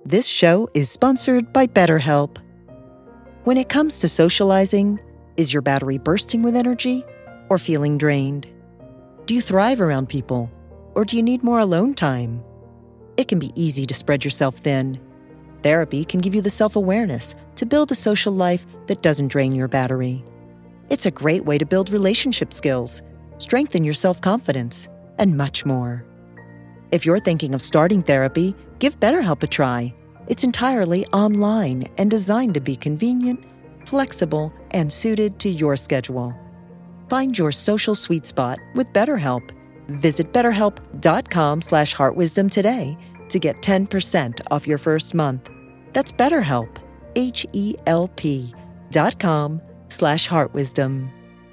This show is sponsored by BetterHelp. When it comes to socializing, is your battery bursting with energy or feeling drained? Do you thrive around people, or do you need more alone time? It can be easy to spread yourself thin. Therapy can give you the self-awareness to build a social life that doesn't drain your battery. It's a great way to build relationship skills, strengthen your self-confidence, and much more. If you're thinking of starting therapy, give BetterHelp a try. It's entirely online and designed to be convenient, flexible, and suited to your schedule. Find your social sweet spot with BetterHelp. Visit BetterHelp.com/heartwisdom today to get 10% off your first month. That's BetterHelp, HELP.com/heartwisdom.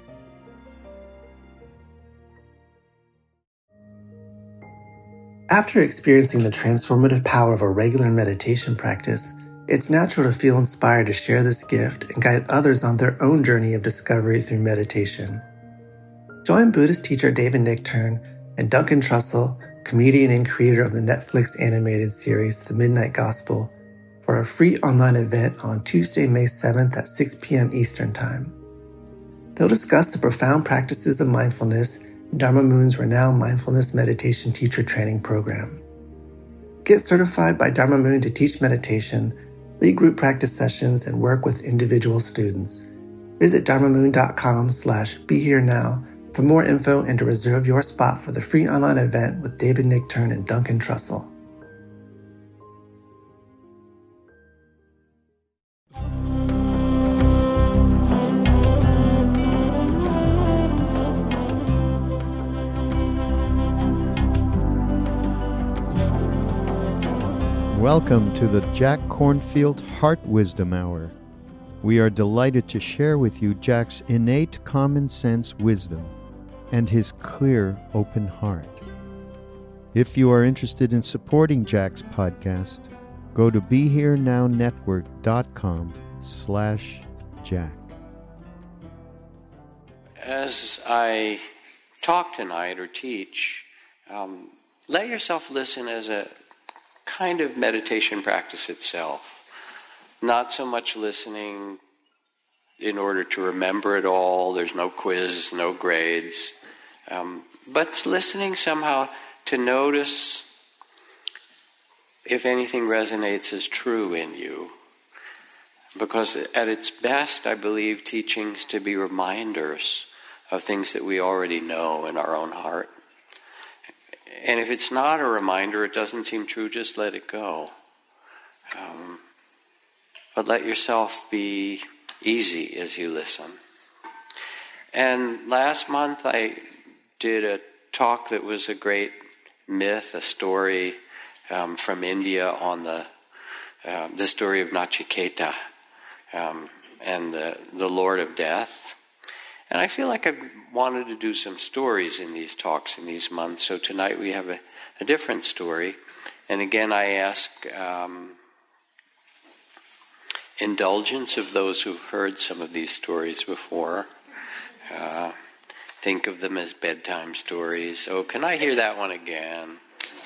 After experiencing the transformative power of a regular meditation practice, it's natural to feel inspired to share this gift and guide others on their own journey of discovery through meditation. Join Buddhist teacher David Nichtern and Duncan Trussell, comedian and creator of the Netflix animated series The Midnight Gospel, for a free online event on Tuesday, May 7th at 6 p.m. Eastern Time. They'll discuss the profound practices of mindfulness in Dharma Moon's renowned mindfulness meditation teacher training program. Get certified by Dharma Moon to teach meditation, lead group practice sessions, and work with individual students. Visit dharmamoon.com/beherenow for more info and to reserve your spot for the free online event with David Nichtern and Duncan Trussell. Welcome to the Jack Kornfield Heart Wisdom Hour. We are delighted to share with you Jack's innate common sense wisdom and his clear, open heart. If you are interested in supporting Jack's podcast, go to BeHereNowNetwork.com/Jack. As I talk tonight or teach, let yourself listen as a kind of meditation practice itself. Not so much listening in order to remember it all. There's no quiz, no grades. But listening somehow to notice if anything resonates as true in you. Because at its best, I believe teaching's to be reminders of things that we already know in our own heart. And if it's not a reminder, it doesn't seem true, just let it go. But let yourself be easy as you listen. And last month I did a talk that was a great myth, a story from India on the story of Nachiketa and the Lord of Death. And I feel like I wanted to do some stories in these talks in these months. So tonight we have a different story. And again, I ask indulgence of those who've heard some of these stories before. Think of them as bedtime stories. Oh, can I hear that one again?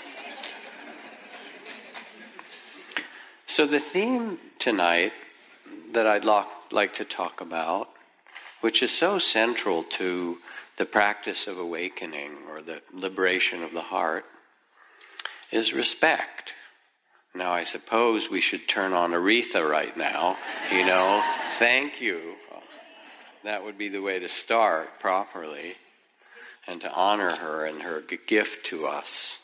So the theme tonight that I'd like to talk about, which is so central to the practice of awakening or the liberation of the heart, is respect. Now, I suppose we should turn on Aretha right now, thank you. That would be the way to start properly and to honor her and her gift to us.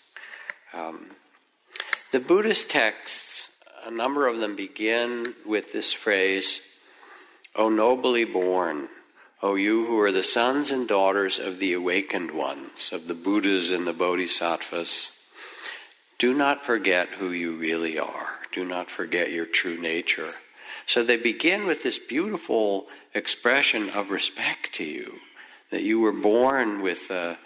The Buddhist texts, a number of them begin with this phrase, "O nobly born, O you who are the sons and daughters of the awakened ones, of the Buddhas and the Bodhisattvas, do not forget who you really are. Do not forget your true nature." So they begin with this beautiful expression of respect to you, that you were born with a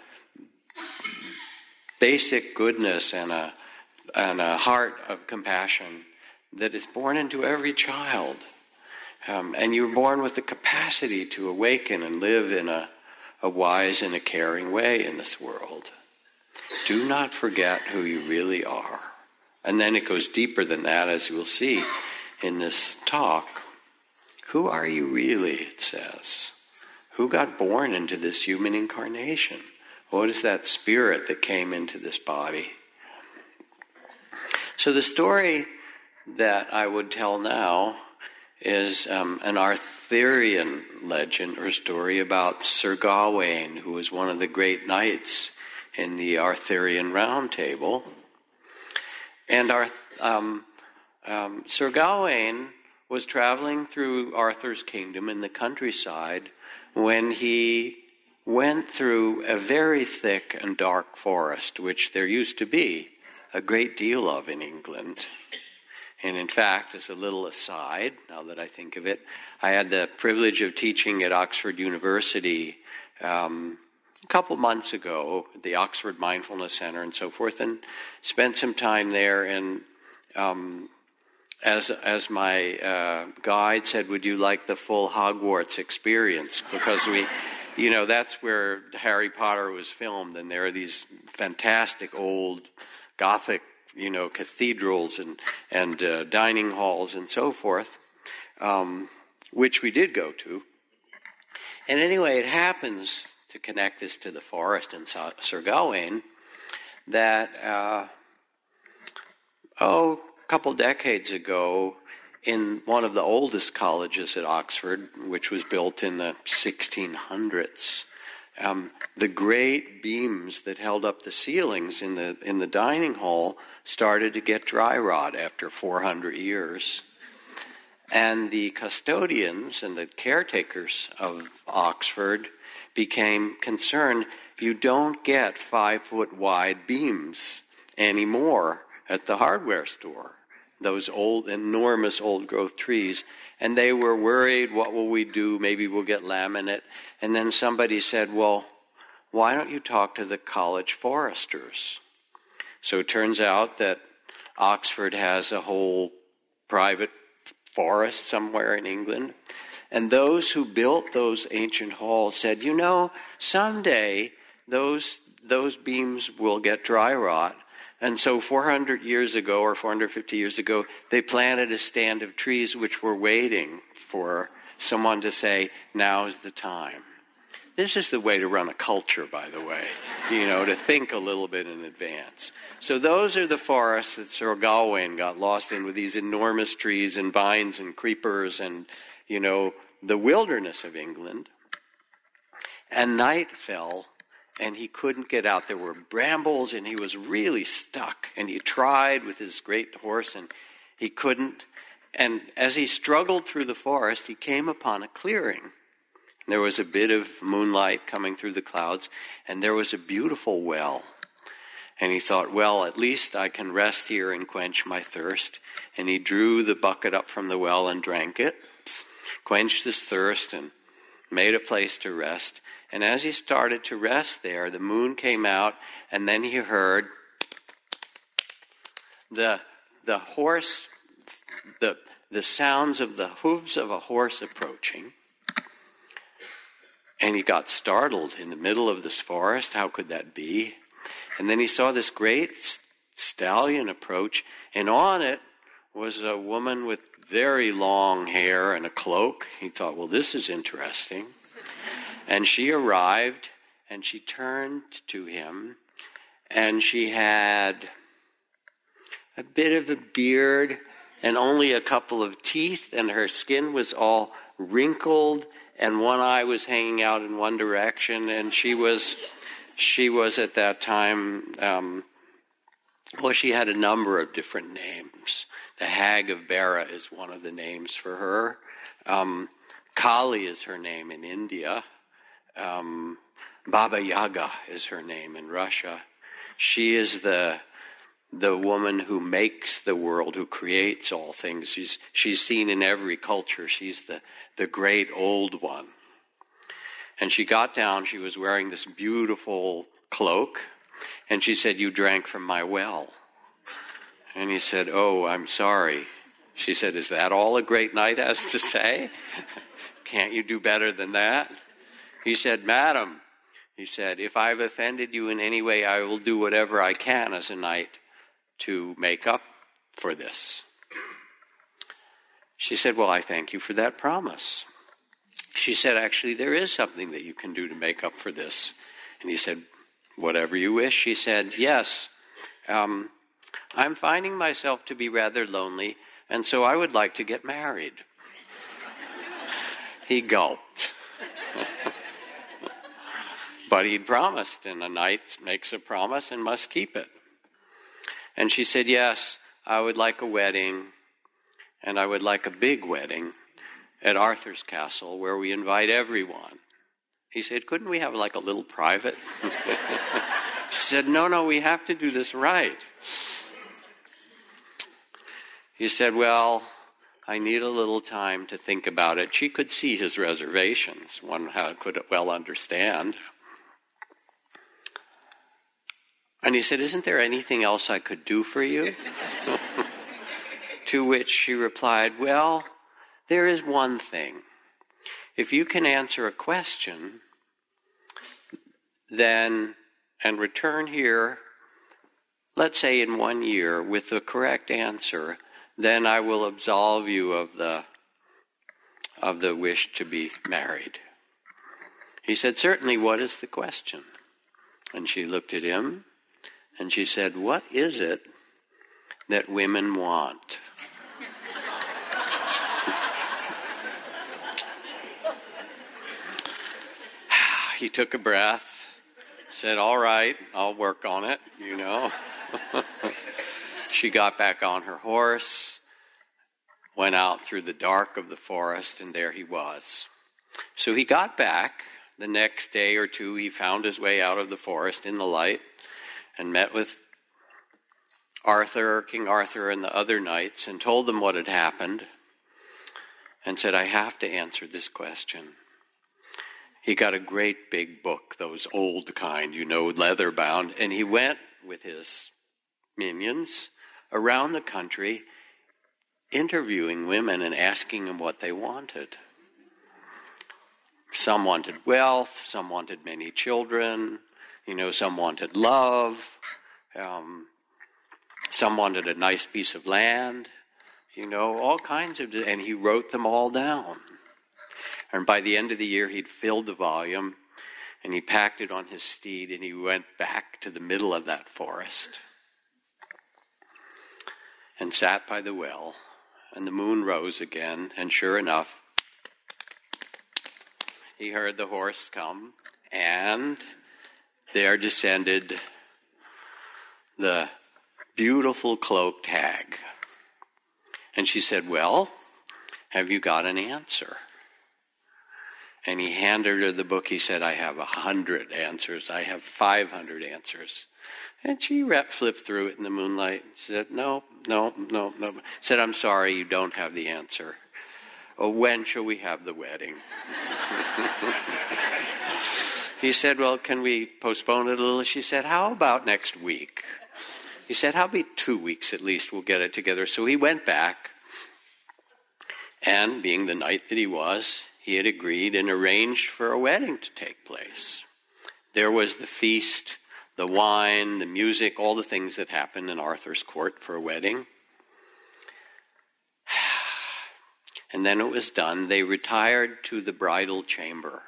basic goodness and a heart of compassion that is born into every child. And you were born with the capacity to awaken and live in a wise and a caring way in this world. Do not forget who you really are. And then it goes deeper than that, as you will see in this talk. Who are you really, it says? Who got born into this human incarnation? What is that spirit that came into this body? So the story that I would tell now is an Arthurian legend or story about Sir Gawain, who was one of the great knights in the Arthurian Round Table. And Sir Gawain was traveling through Arthur's kingdom in the countryside when he went through a very thick and dark forest, which there used to be a great deal of in England. And in fact, as a little aside, now that I think of it, I had the privilege of teaching at Oxford University a couple months ago at the Oxford Mindfulness Center and so forth, and spent some time there. And as my guide said, would you like the full Hogwarts experience? Because that's where Harry Potter was filmed, and there are these fantastic old Gothic cathedrals and dining halls and so forth, which we did go to. And anyway, it happens, to connect this to the forest and Sir Gawain, that a couple decades ago, in one of the oldest colleges at Oxford, which was built in the 1600s, the great beams that held up the ceilings in the dining hall started to get dry rot after 400 years. And the custodians and the caretakers of Oxford became concerned. You don't get 5-foot wide beams anymore at the hardware store, those old, enormous old growth trees. And they were worried, what will we do? Maybe we'll get laminate. And then somebody said, well, why don't you talk to the college foresters? So it turns out that Oxford has a whole private forest somewhere in England. And those who built those ancient halls said, someday those beams will get dry rot. And so 400 years ago or 450 years ago, they planted a stand of trees which were waiting for someone to say, now's the time. This is the way to run a culture, by the way, to think a little bit in advance. So those are the forests that Sir Gawain got lost in, with these enormous trees and vines and creepers and, the wilderness of England. And night fell, and he couldn't get out. There were brambles, and he was really stuck. And he tried with his great horse, and he couldn't. And as he struggled through the forest, he came upon a clearing. There was a bit of moonlight coming through the clouds, and there was a beautiful well. And he thought, well, at least I can rest here and quench my thirst. And he drew the bucket up from the well and drank it, quenched his thirst, and made a place to rest. And as he started to rest there, the moon came out, and then he heard the sounds of the hooves of a horse approaching. And he got startled in the middle of this forest. How could that be? And then he saw this great stallion approach, and on it was a woman with very long hair and a cloak. He thought, well, this is interesting. And she arrived, and she turned to him, and she had a bit of a beard and only a couple of teeth, and her skin was all wrinkled, and one eye was hanging out in one direction, and she was at that time, she had a number of different names. The Hag of Bara is one of the names for her. Kali is her name in India. Baba Yaga is her name in Russia. She is the woman who makes the world, who creates all things. She's seen in every culture. She's the great old one. And she got down, she was wearing this beautiful cloak, and she said, you drank from my well. And he said, oh, I'm sorry. She said, is that all a great knight has to say? Can't you do better than that? He said, madam, he said, if I've offended you in any way, I will do whatever I can as a knight to make up for this. She said, well, I thank you for that promise. She said, actually, there is something that you can do to make up for this. And he said, whatever you wish. She said, yes, I'm finding myself to be rather lonely, and so I would like to get married. He gulped. But he'd promised, and a knight makes a promise and must keep it. And she said, yes, I would like a wedding, and I would like a big wedding at Arthur's castle where we invite everyone. He said, couldn't we have like a little private? She said, no, we have to do this right. He said, well, I need a little time to think about it. She could see his reservations. One could well understand. And he said, isn't there anything else I could do for you? To which she replied, well, there is one thing. If you can answer a question, then, and return here, let's say in 1 year, with the correct answer, then I will absolve you of the wish to be married. He said, certainly, what is the question? And she looked at him, and she said, what is it that women want? He took a breath, said, all right, I'll work on it, you know. She got back on her horse, went out through the dark of the forest, and there he was. So he got back. The next day or two, he found his way out of the forest in the light and met with King Arthur, and the other knights, and told them what had happened, and said, I have to answer this question. He got a great big book, those old kind, leather bound, and he went with his minions around the country interviewing women and asking them what they wanted. Some wanted wealth, some wanted many children, some wanted love, some wanted a nice piece of land, all kinds of, and he wrote them all down. And by the end of the year, he'd filled the volume, and he packed it on his steed, and he went back to the middle of that forest and sat by the well, and the moon rose again, and sure enough, he heard the horse come, and there descended the beautiful cloaked hag. And she said, well, have you got an answer? And he handed her the book. He said, I have 100 answers. I have 500 answers. And she flipped through it in the moonlight. She said, no. Said, I'm sorry, you don't have the answer. Oh, when shall we have the wedding? He said, well, can we postpone it a little? She said, how about next week? He said, how about 2 weeks at least? We'll get it together. So he went back, and being the knight that he was, he had agreed and arranged for a wedding to take place. There was the feast, the wine, the music, all the things that happen in Arthur's court for a wedding. And then it was done. They retired to the bridal chamber.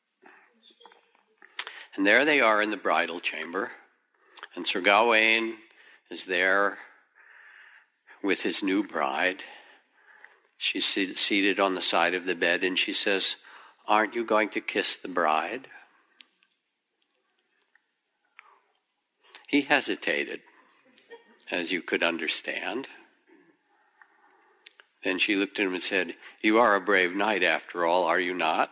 And there they are in the bridal chamber. And Sir Gawain is there with his new bride. She's seated on the side of the bed, and she says, aren't you going to kiss the bride? He hesitated, as you could understand. Then she looked at him and said, you are a brave knight after all, are you not?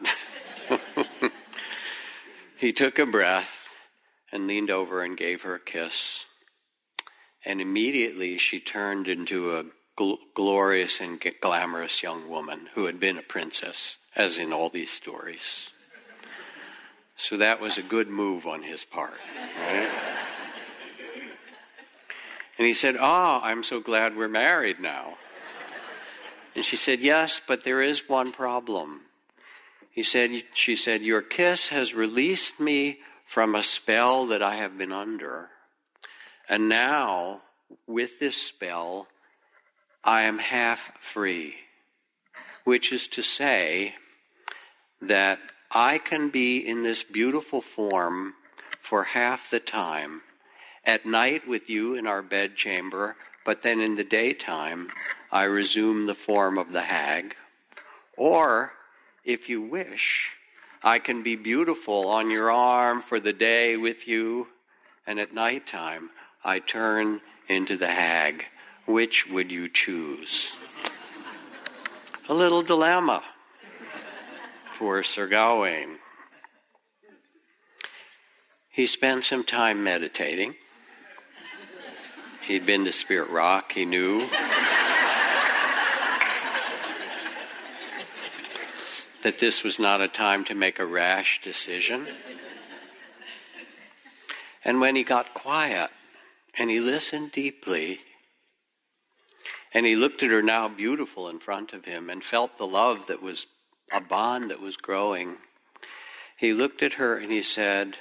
He took a breath and leaned over and gave her a kiss. And immediately she turned into a glorious and glamorous young woman who had been a princess, as in all these stories. So that was a good move on his part, right? And he said, I'm so glad we're married now. And she said, yes, but there is one problem. She said, your kiss has released me from a spell that I have been under. And now with this spell, I am half free, which is to say that I can be in this beautiful form for half the time, at night with you in our bedchamber, but then in the daytime I resume the form of the hag. Or, if you wish, I can be beautiful on your arm for the day with you, and at nighttime I turn into the hag. Which would you choose? A little dilemma for Sir Gawain. He spent some time meditating. He'd been to Spirit Rock, he knew. That this was not a time to make a rash decision. And when he got quiet and he listened deeply, and he looked at her now beautiful in front of him and felt the love that was a bond that was growing, he looked at her and he said,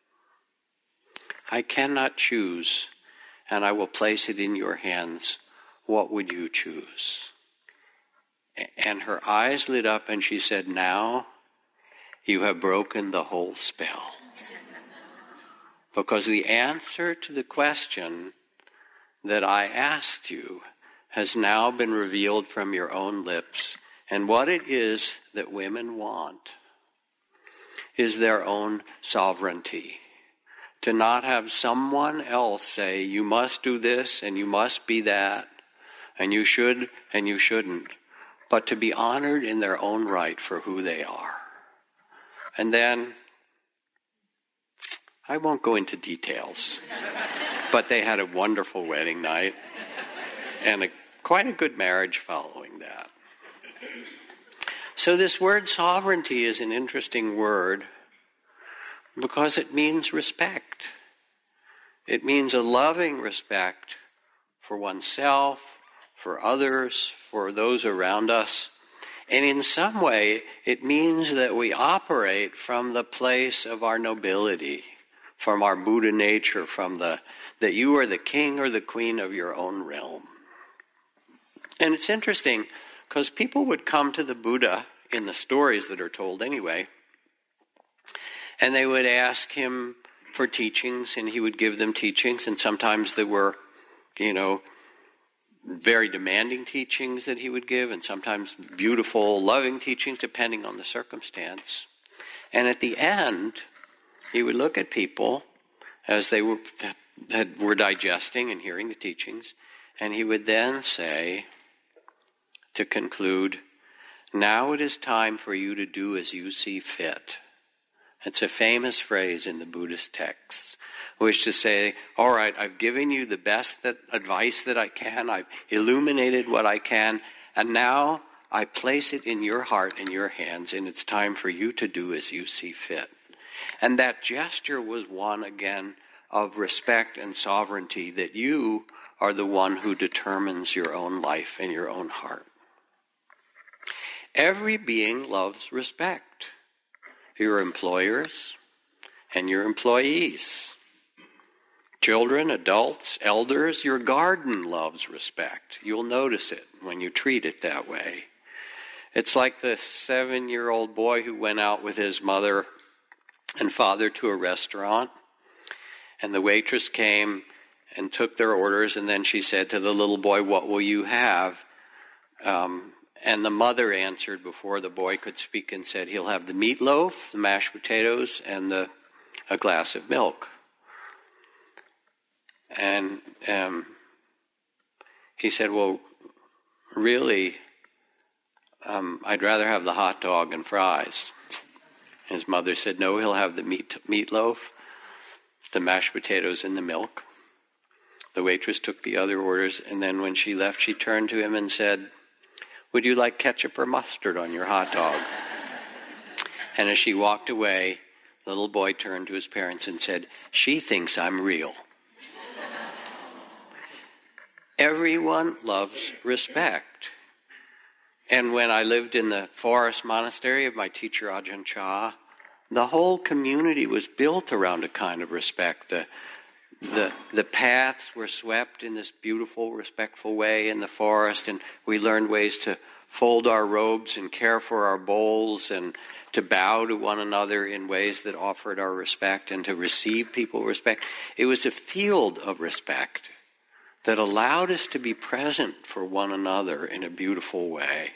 I cannot choose, and I will place it in your hands. What would you choose? And her eyes lit up and she said, now you have broken the whole spell. Because the answer to the question that I asked you has now been revealed from your own lips. And what it is that women want is their own sovereignty. To not have someone else say, you must do this and you must be that, and you should and you shouldn't, but to be honored in their own right for who they are. And then, I won't go into details, but they had a wonderful wedding night and quite a good marriage following that. So this word sovereignty is an interesting word because it means respect. It means a loving respect for oneself, for others, for those around us. And in some way, it means that we operate from the place of our nobility, from our Buddha nature, from that you are the king or the queen of your own realm. And it's interesting because people would come to the Buddha in the stories that are told anyway, and they would ask him for teachings, and he would give them teachings, and sometimes there were, very demanding teachings that he would give, and sometimes beautiful, loving teachings, depending on the circumstance. And at the end, he would look at people as they were digesting and hearing the teachings, and he would then say, to conclude, now it is time for you to do as you see fit. It's a famous phrase in the Buddhist texts, which to say, all right, I've given you the best advice that I can, I've illuminated what I can, and now I place it in your heart and your hands, and it's time for you to do as you see fit. And that gesture was one, again, of respect and sovereignty, that you are the one who determines your own life and your own heart. Every being loves respect. Your employers and your employees. Children, adults, elders, your garden loves respect. You'll notice it when you treat it that way. It's like the 7-year-old boy who went out with his mother and father to a restaurant, and the waitress came and took their orders, and then she said to the little boy, what will you have? And the mother answered before the boy could speak and said, he'll have the meatloaf, the mashed potatoes, and a glass of milk. And he said, well, really, I'd rather have the hot dog and fries. His mother said, no, he'll have the meatloaf, the mashed potatoes, and the milk. The waitress took the other orders, and then when she left, she turned to him and said, would you like ketchup or mustard on your hot dog? And as she walked away, the little boy turned to his parents and said, she thinks I'm real. Everyone loves respect. And when I lived in the forest monastery of my teacher Ajahn Chah, the whole community was built around a kind of respect. The paths were swept in this beautiful, respectful way in the forest, and we learned ways to fold our robes and care for our bowls and to bow to one another in ways that offered our respect and to receive people respect. It was a field of respect that allowed us to be present for one another in a beautiful way.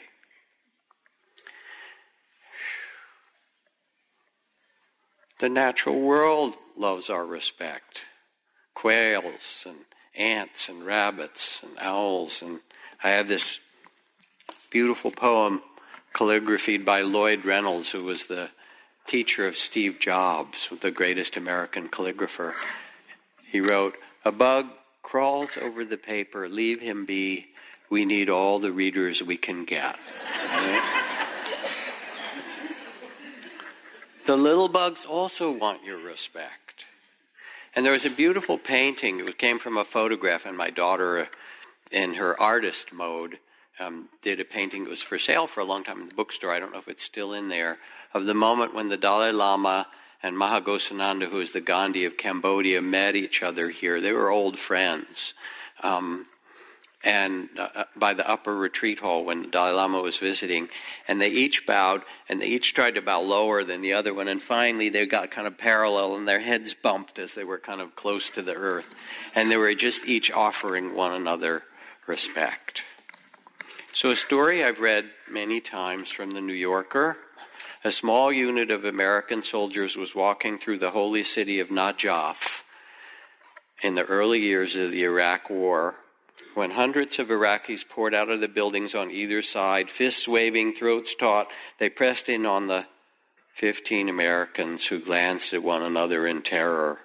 The natural world loves our respect. Quails and ants and rabbits and owls. And I have this beautiful poem calligraphied by Lloyd Reynolds, who was the teacher of Steve Jobs, the greatest American calligrapher. He wrote, "A bug crawls over the paper, leave him be. We need all the readers we can get." Right? The little bugs also want your respect. And there was a beautiful painting. It came from a photograph, and my daughter, in her artist mode, did a painting. It was for sale for a long time in the bookstore. I don't know if it's still in there, of the moment when the Dalai Lama and Mahagosananda, who is the Gandhi of Cambodia, met each other here. They were old friends. And by the upper retreat hall when the Dalai Lama was visiting, and they each bowed, and they each tried to bow lower than the other one, and finally they got kind of parallel, and their heads bumped as they were kind of close to the earth, and they were just each offering one another respect. So a story I've read many times from the New Yorker. A small unit of American soldiers was walking through the holy city of Najaf in the early years of the Iraq War, when hundreds of Iraqis poured out of the buildings on either side, fists waving, throats taut. They pressed in on the 15 Americans, who glanced at one another in terror.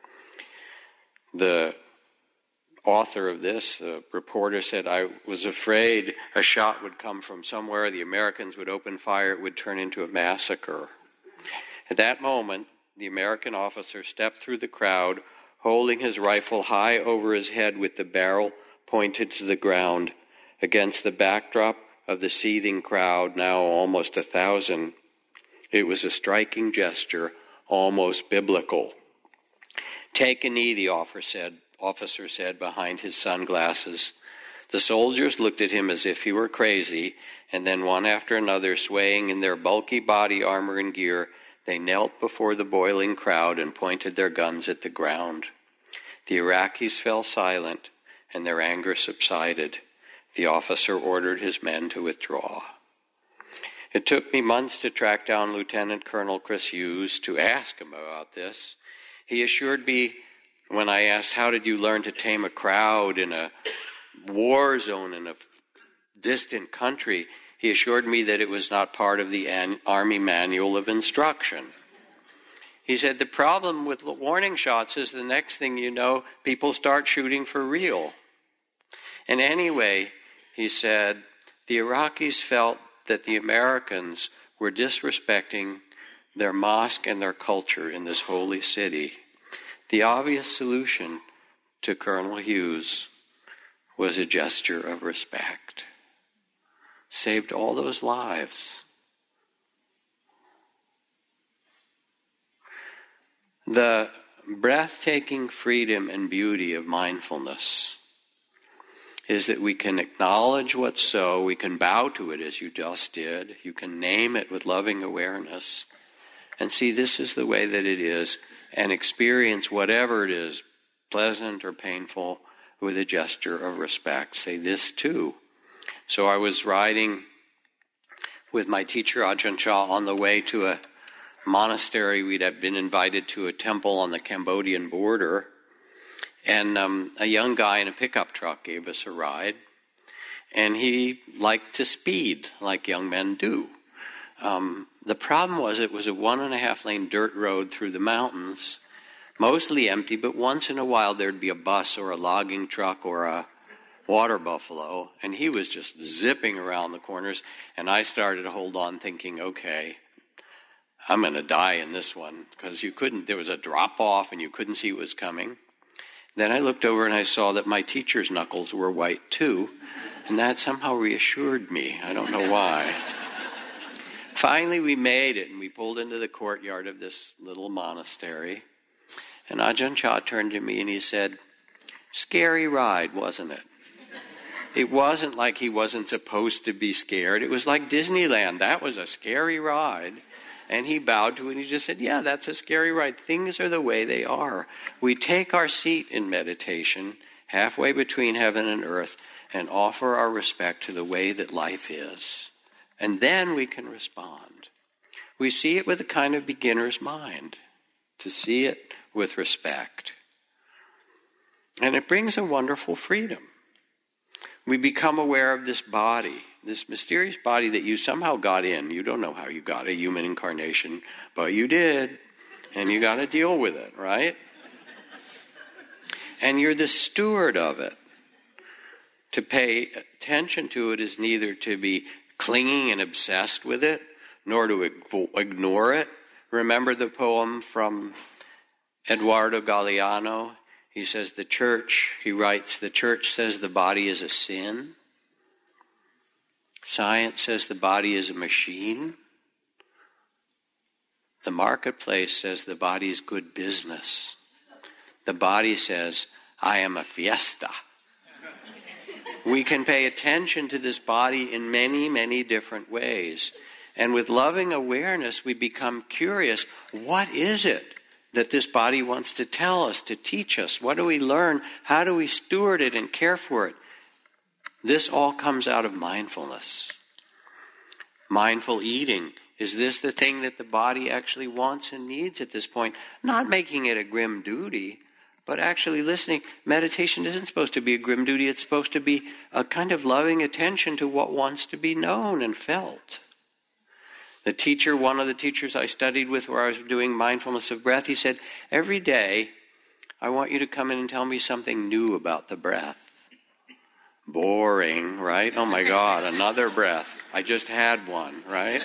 The author of this, the reporter, said, "I was afraid a shot would come from somewhere, the Americans would open fire, it would turn into a massacre." At that moment, the American officer stepped through the crowd, holding his rifle high over his head with the barrel pointed to the ground. Against the backdrop of the seething crowd, now almost 1,000, it was a striking gesture, almost biblical. "Take a knee," the officer said behind his sunglasses. The soldiers looked at him as if he were crazy, and then one after another, swaying in their bulky body armor and gear, they knelt before the boiling crowd and pointed their guns at the ground. The Iraqis fell silent, and their anger subsided. The officer ordered his men to withdraw. It took me months to track down Lieutenant Colonel Chris Hughes to ask him about this. He assured me, when I asked, "How did you learn to tame a crowd in a war zone in a distant country?" He assured me that it was not part of the Army Manual of Instruction. He said, "The problem with warning shots is the next thing you know, people start shooting for real." And anyway, he said, the Iraqis felt that the Americans were disrespecting their mosque and their culture in this holy city. The obvious solution to Colonel Hughes was a gesture of respect. Saved all those lives. The breathtaking freedom and beauty of mindfulness is that we can acknowledge what's so, we can bow to it as you just did, you can name it with loving awareness, and see this is the way that it is, and experience whatever it is, pleasant or painful, with a gesture of respect. Say this too. So I was riding with my teacher Ajahn Chah on the way to a monastery. We'd have been invited to a temple on the Cambodian border, and a young guy in a pickup truck gave us a ride, and he liked to speed like young men do. The problem was it was a 1.5-lane dirt road through the mountains, mostly empty, but once in a while there'd be a bus or a logging truck or a water buffalo, and he was just zipping around the corners, and I started to hold on thinking, okay, I'm going to die in this one, because there was a drop-off and you couldn't see what was coming. Then I looked over and I saw that my teacher's knuckles were white too, and that somehow reassured me. I don't know why. Finally, we made it, and we pulled into the courtyard of this little monastery. And Ajahn Chah turned to me and he said, "Scary ride, wasn't it?" It wasn't like he wasn't supposed to be scared. It was like Disneyland. That was a scary ride. And he bowed to it and he just said, yeah, that's a scary ride. Things are the way they are. We take our seat in meditation, halfway between heaven and earth, and offer our respect to the way that life is. And then we can respond. We see it with a kind of beginner's mind, to see it with respect. And it brings a wonderful freedom. We become aware of this body, this mysterious body that you somehow got in. You don't know how you got a human incarnation, but you did, and you got to deal with it, right? And you're the steward of it. To pay attention to it is neither to be clinging and obsessed with it, nor to ignore it. Remember the poem from Eduardo Galeano? He says he writes, the church says the body is a sin. Science says the body is a machine. The marketplace says the body is good business. The body says, I am a fiesta. We can pay attention to this body in many, many different ways. And with loving awareness, we become curious. What is it that this body wants to tell us, to teach us? What do we learn? How do we steward it and care for it? This all comes out of mindfulness. Mindful eating. Is this the thing that the body actually wants and needs at this point? Not making it a grim duty, but actually listening. Meditation isn't supposed to be a grim duty. It's supposed to be a kind of loving attention to what wants to be known and felt. One of the teachers I studied with where I was doing mindfulness of breath, he said, every day I want you to come in and tell me something new about the breath. Boring, right? Oh my God, another breath. I just had one, right?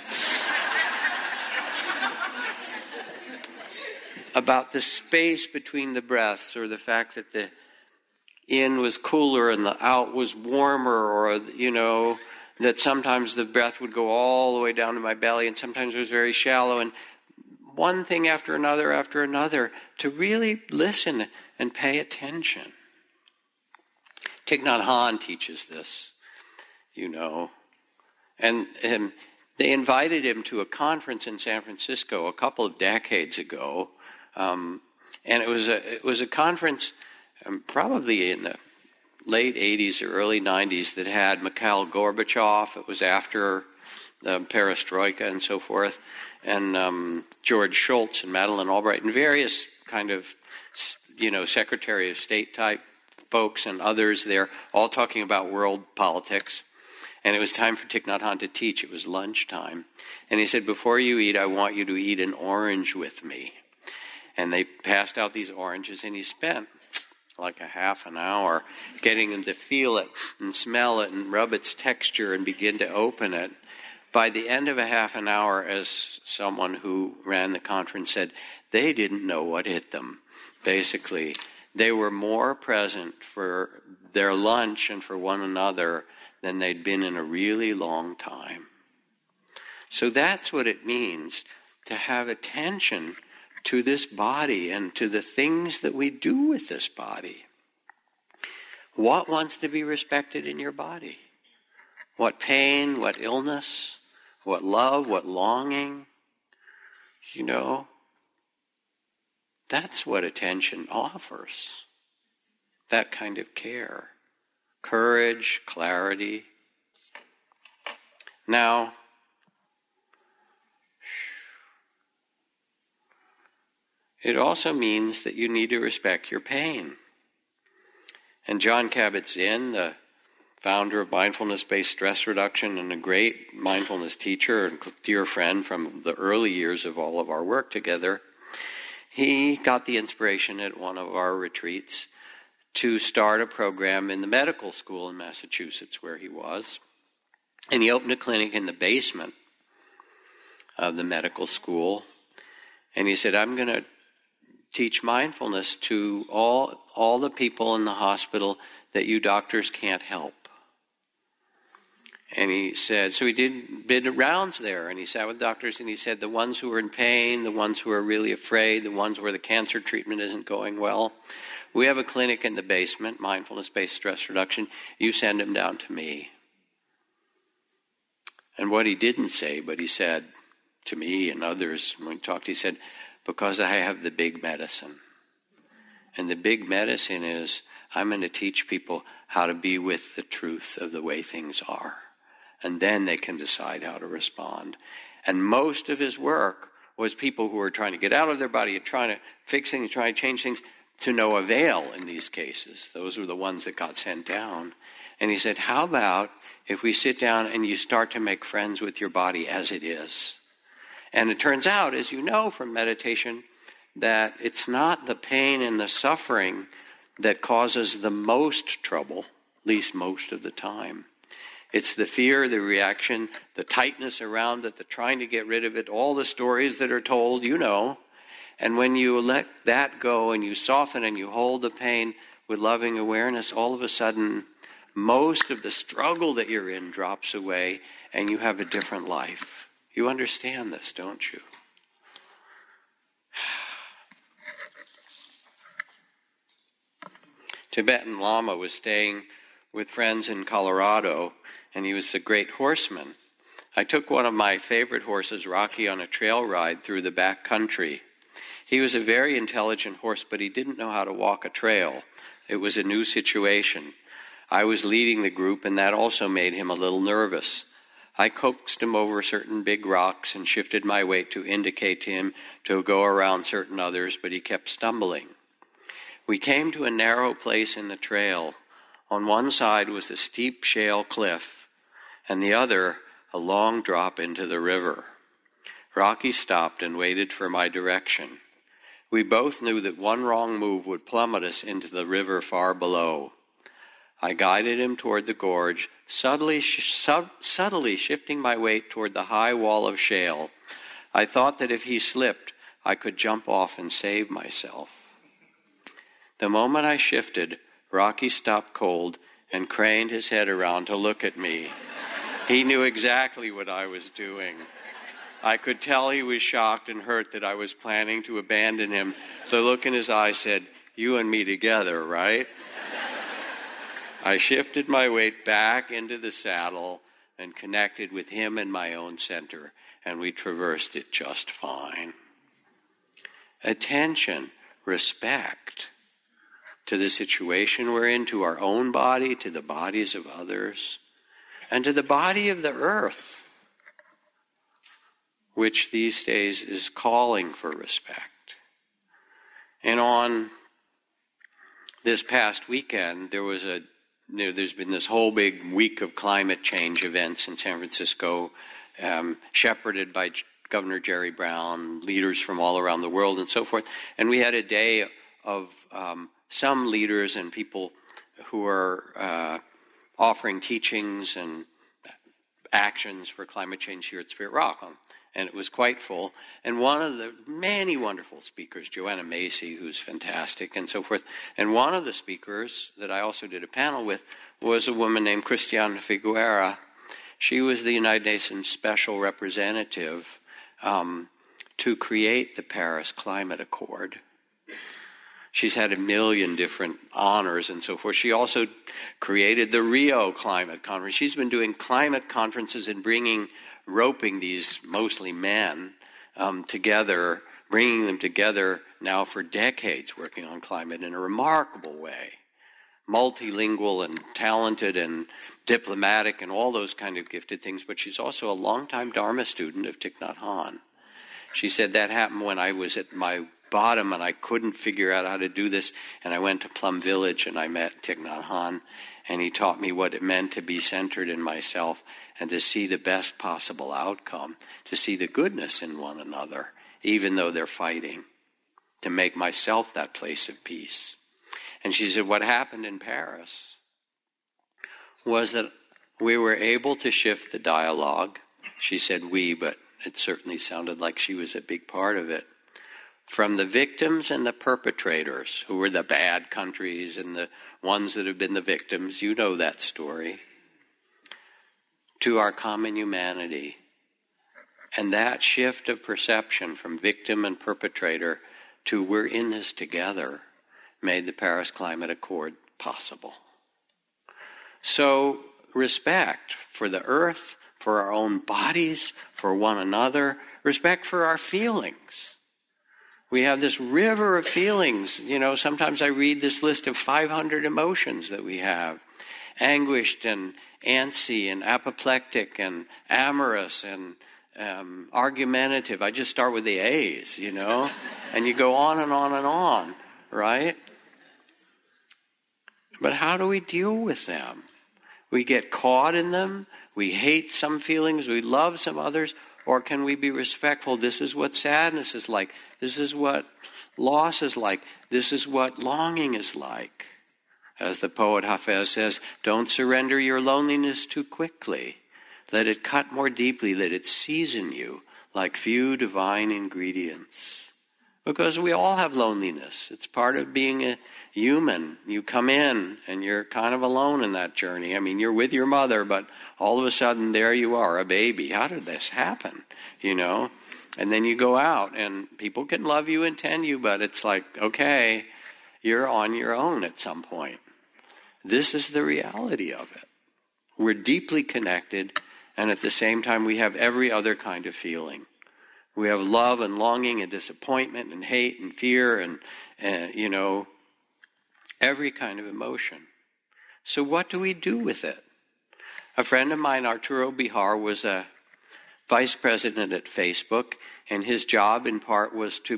About the space between the breaths, or the fact that the in was cooler and the out was warmer, or, that sometimes the breath would go all the way down to my belly and sometimes it was very shallow, and one thing after another, to really listen and pay attention. Thich Nhat Hanh teaches this, and they invited him to a conference in San Francisco a couple of decades ago, and it was a conference probably in the late 80s or early 90s that had Mikhail Gorbachev. It was after the perestroika and so forth, and George Shultz and Madeleine Albright and various kind of, Secretary of State type folks and others there, all talking about world politics. And it was time for Thich Nhat Hanh to teach. It was lunchtime. And he said, before you eat, I want you to eat an orange with me. And they passed out these oranges, and he spent like a half an hour getting them to feel it and smell it and rub its texture and begin to open it. By the end of a half an hour, as someone who ran the conference said, they didn't know what hit them. Basically, they were more present for their lunch and for one another than they'd been in a really long time. So that's what it means to have attention to this body and to the things that we do with this body. What wants to be respected in your body? What pain, what illness, what love, what longing? That's what attention offers. That kind of care. Courage, clarity. Now, it also means that you need to respect your pain. And Jon Kabat-Zinn, the founder of mindfulness-based stress reduction and a great mindfulness teacher and dear friend from the early years of all of our work together, he got the inspiration at one of our retreats to start a program in the medical school in Massachusetts where he was. And he opened a clinic in the basement of the medical school. And he said, I'm going to teach mindfulness to all the people in the hospital that you doctors can't help. And he said, so he did rounds there, and he sat with doctors, and he said, the ones who are in pain, the ones who are really afraid, the ones where the cancer treatment isn't going well, we have a clinic in the basement, mindfulness-based stress reduction. You send them down to me. And what he didn't say, but he said to me and others when we talked, he said, because I have the big medicine. And the big medicine is I'm going to teach people how to be with the truth of the way things are. And then they can decide how to respond. And most of his work was people who were trying to get out of their body and trying to fix things, trying to change things, to no avail in these cases. Those were the ones that got sent down. And he said, how about if we sit down and you start to make friends with your body as it is? And it turns out, as you know from meditation, that it's not the pain and the suffering that causes the most trouble, at least most of the time. It's the fear, the reaction, the tightness around it, the trying to get rid of it, all the stories that are told, you know. And when you let that go and you soften and you hold the pain with loving awareness, all of a sudden, most of the struggle that you're in drops away and you have a different life. You understand this, don't you? Tibetan Lama was staying with friends in Colorado, and he was a great horseman. I took one of my favorite horses, Rocky, on a trail ride through the back country. He was a very intelligent horse, but he didn't know how to walk a trail. It was a new situation. I was leading the group, and that also made him a little nervous. I coaxed him over certain big rocks and shifted my weight to indicate to him to go around certain others, but he kept stumbling. We came to a narrow place in the trail. On one side was a steep shale cliff, and the other a long drop into the river. Rocky stopped and waited for my direction. We both knew that one wrong move would plummet us into the river far below. I guided him toward the gorge, subtly shifting my weight toward the high wall of shale. I thought that if he slipped, I could jump off and save myself. The moment I shifted, Rocky stopped cold and craned his head around to look at me. He knew exactly what I was doing. I could tell he was shocked and hurt that I was planning to abandon him. The look in his eyes said, "You and me together, right?" I shifted my weight back into the saddle and connected with him in my own center, and we traversed it just fine. Attention, respect to the situation we're in, to our own body, to the bodies of others, and to the body of the earth, which these days is calling for respect. And on this past weekend, there's been this whole big week of climate change events in San Francisco, shepherded by Governor Jerry Brown, leaders from all around the world and so forth. And we had a day of some leaders and people who are offering teachings and actions for climate change here at Spirit Rock. And it was quite full. And one of the many wonderful speakers, Joanna Macy, who's fantastic, and so forth. And one of the speakers that I also did a panel with was a woman named Christiana Figuera. She was the United Nations Special Representative to create the Paris Climate Accord. She's had 1 million different honors and so forth. She also created the Rio Climate Conference. She's been doing climate conferences and roping these mostly men together, bringing them together now for decades, working on climate in a remarkable way. Multilingual and talented and diplomatic and all those kind of gifted things, but she's also a longtime Dharma student of Thich Nhat Hanh. She said that happened when I was at my bottom and I couldn't figure out how to do this, and I went to Plum Village and I met Thich Nhat Hanh, and he taught me what it meant to be centered in myself and to see the best possible outcome, to see the goodness in one another, even though they're fighting, to make myself that place of peace. And she said what happened in Paris was that we were able to shift the dialogue. She said we, but it certainly sounded like she was a big part of it. From the victims and the perpetrators, who were the bad countries and the ones that have been the victims, you know that story, to our common humanity. And that shift of perception from victim and perpetrator to we're in this together made the Paris Climate Accord possible. So respect for the earth, for our own bodies, for one another, respect for our feelings. We have this river of feelings. Sometimes I read this list of 500 emotions that we have. Anguished and antsy and apoplectic and amorous and argumentative. I just start with the A's, and you go on and on and on, right? But how do we deal with them? We get caught in them. We hate some feelings. We love some others. Or can we be respectful? This is what sadness is like. This is what loss is like. This is what longing is like. As the poet Hafez says, don't surrender your loneliness too quickly. Let it cut more deeply. Let it season you like few divine ingredients. Because we all have loneliness. It's part of being a human. You come in and you're kind of alone in that journey. You're with your mother, but all of a sudden there you are, a baby. How did this happen? And then you go out and people can love you and tend you, but it's like, okay, you're on your own at some point. This is the reality of it. We're deeply connected, and at the same time we have every other kind of feeling. We have love and longing and disappointment and hate and fear and every kind of emotion. So what do we do with it? A friend of mine, Arturo Bihar, was a vice president at Facebook, and his job in part was to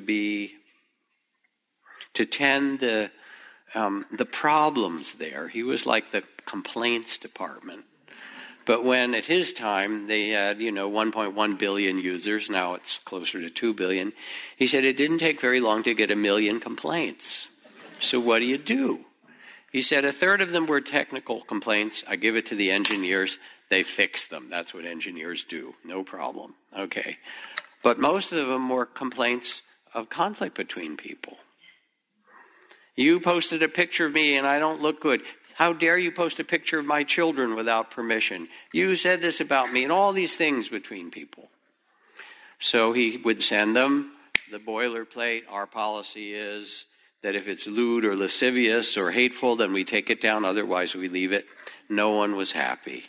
tend the problems there. He was like the complaints department. But when at his time they had, 1.1 billion users, now it's closer to 2 billion, he said it didn't take very long to get 1 million complaints. So what do? He said a third of them were technical complaints. I give it to the engineers. They fix them. That's what engineers do. No problem. Okay. But most of them were complaints of conflict between people. You posted a picture of me and I don't look good. How dare you post a picture of my children without permission? You said this about me, and all these things between people. So he would send them the boilerplate. Our policy is that if it's lewd or lascivious or hateful, then we take it down. Otherwise, we leave it. No one was happy.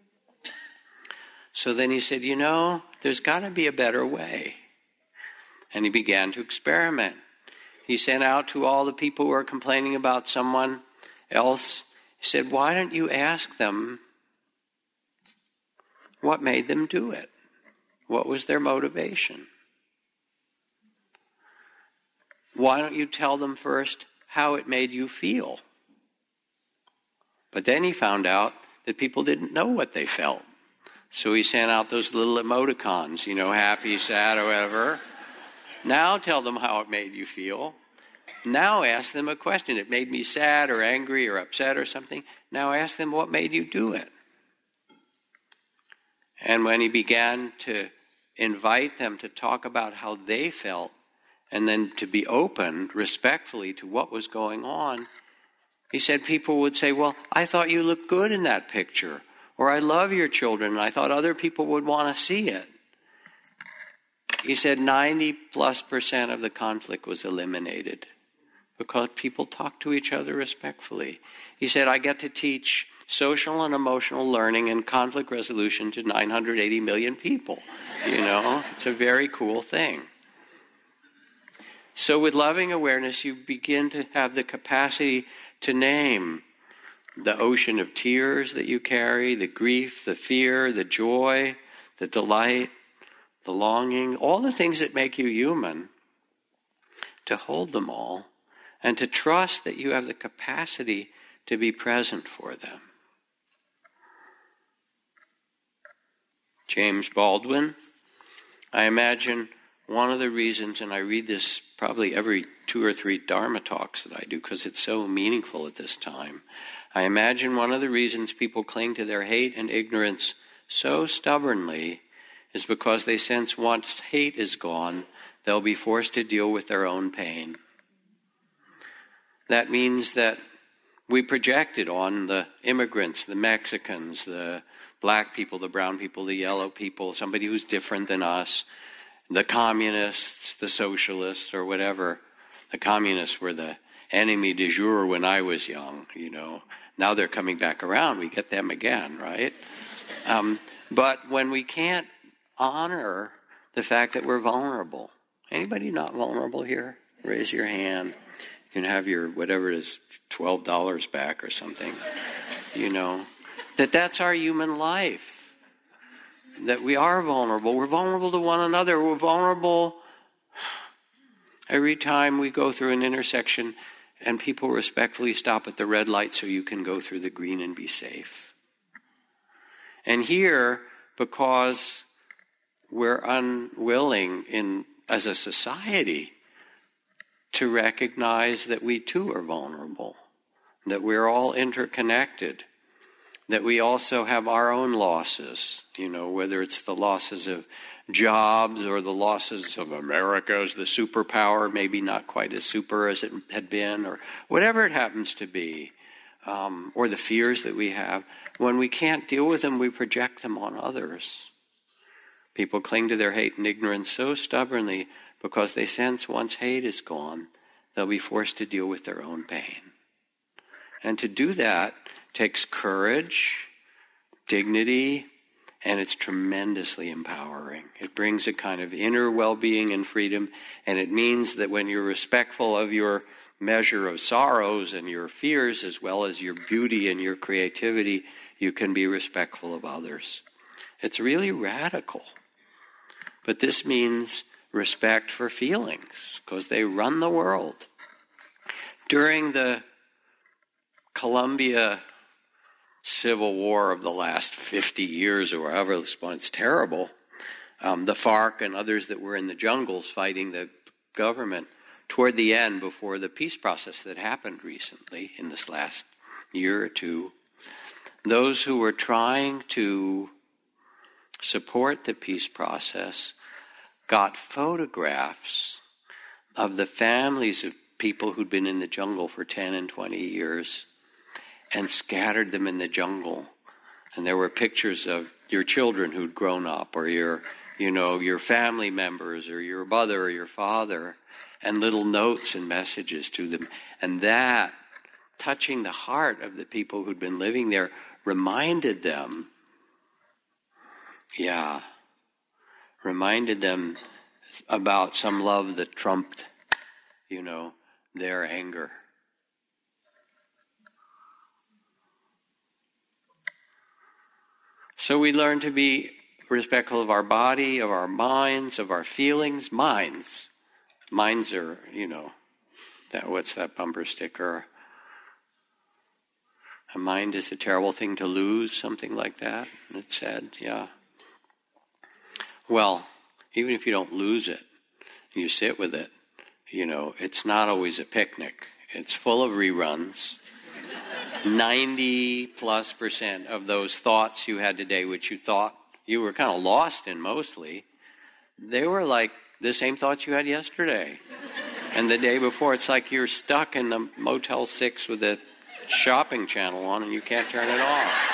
So then he said, there's got to be a better way. And he began to experiment. He sent out to all the people who are complaining about someone else. He said, why don't you ask them what made them do it? What was their motivation? Why don't you tell them first how it made you feel? But then he found out that people didn't know what they felt. So he sent out those little emoticons, happy, sad, or whatever. Now tell them how it made you feel. Now ask them a question. It made me sad or angry or upset or something. Now ask them what made you do it. And when he began to invite them to talk about how they felt and then to be open respectfully to what was going on, he said people would say, well, I thought you looked good in that picture. Or I love your children and I thought other people would want to see it. He said 90+% of the conflict was eliminated because people talk to each other respectfully. He said, I get to teach social and emotional learning and conflict resolution to 980 million people. It's a very cool thing. So with loving awareness, you begin to have the capacity to name the ocean of tears that you carry, the grief, the fear, the joy, the delight, the longing, all the things that make you human, to hold them all and to trust that you have the capacity to be present for them. James Baldwin, I imagine one of the reasons, and I read this probably every 2 or 3 Dharma talks that I do because it's so meaningful at this time. I imagine one of the reasons people cling to their hate and ignorance so stubbornly is because they sense once hate is gone, they'll be forced to deal with their own pain. That means that We project it on the immigrants, the Mexicans, the black people, the brown people, the yellow people, somebody who's different than us, the communists, the socialists, or whatever. The communists were the enemy du jour when I was young, Now they're coming back around. We get them again, right? But when we can't honor the fact that we're vulnerable. Anybody not vulnerable here? Raise your hand. You can have your, whatever it is, $12 back or something. That's our human life. That we are vulnerable. We're vulnerable to one another. We're vulnerable every time we go through an intersection and people respectfully stop at the red light so you can go through the green and be safe. And here, because we're unwilling as a society to recognize that we too are vulnerable, that we're all interconnected, that we also have our own losses, whether it's the losses of jobs or the losses of America as the superpower, maybe not quite as super as it had been, or whatever it happens to be, or the fears that we have. When we can't deal with them, we project them on others. People cling to their hate and ignorance so stubbornly because they sense once hate is gone, they'll be forced to deal with their own pain. And to do that takes courage, dignity, and it's tremendously empowering. It brings a kind of inner well-being and freedom, and it means that when you're respectful of your measure of sorrows and your fears, as well as your beauty and your creativity, you can be respectful of others. It's really radical. But this means respect for feelings, because they run the world. During the Colombia Civil War of the last 50 years or however, it's terrible, the FARC and others that were in the jungles fighting the government, toward the end, before the peace process that happened recently in this last year or two, those who were trying to support the peace process got photographs of the families of people who'd been in the jungle for 10 and 20 years and scattered them in the jungle. And there were pictures of your children who'd grown up, or your family members, or your mother or your father, and little notes and messages to them. And that, touching the heart of the people who'd been living there, reminded them about some love that trumped, their anger. So we learn to be respectful of our body, of our minds, of our feelings. Minds are, what's that bumper sticker? A mind is a terrible thing to lose, something like that, it said, yeah. Well, even if you don't lose it, you sit with it, it's not always a picnic. It's full of reruns. 90+% of those thoughts you had today, which you thought you were kind of lost in mostly, they were like the same thoughts you had yesterday. And the day before, it's like you're stuck in the Motel 6 with the shopping channel on and you can't turn it off.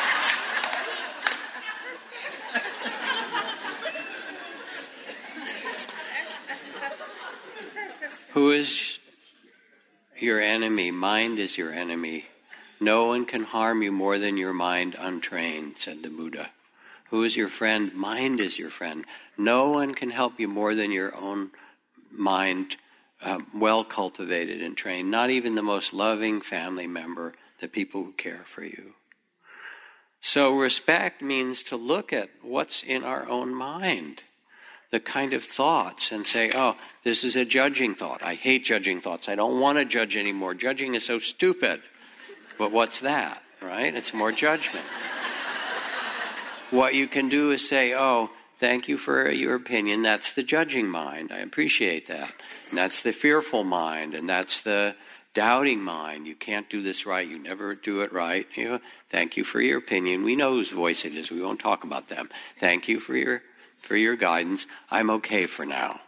Who is your enemy? Mind is your enemy. No one can harm you more than your mind untrained, said the Buddha. Who is your friend? Mind is your friend. No one can help you more than your own mind, well cultivated and trained. Not even the most loving family member, the people who care for you. So respect means to look at what's in our own mind, the kind of thoughts, and say, oh, this is a judging thought. I hate judging thoughts. I don't want to judge anymore. Judging is so stupid. But what's that, right? It's more judgment. What you can do is say, oh, thank you for your opinion. That's the judging mind. I appreciate that. And that's the fearful mind. And that's the doubting mind. You can't do this right. You never do it right. Thank you for your opinion. We know whose voice it is. We won't talk about them. Thank you for your guidance. I'm okay for now.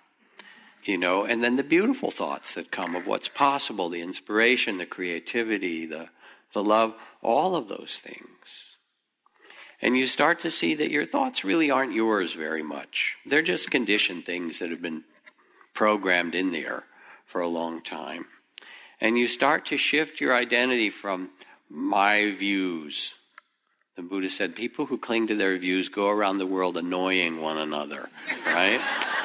And then the beautiful thoughts that come of what's possible, the inspiration, the creativity, the the love, all of those things. And you start to see that your thoughts really aren't yours very much. They're just conditioned things that have been programmed in there for a long time. And you start to shift your identity from my views. The Buddha said, people who cling to their views go around the world annoying one another, right?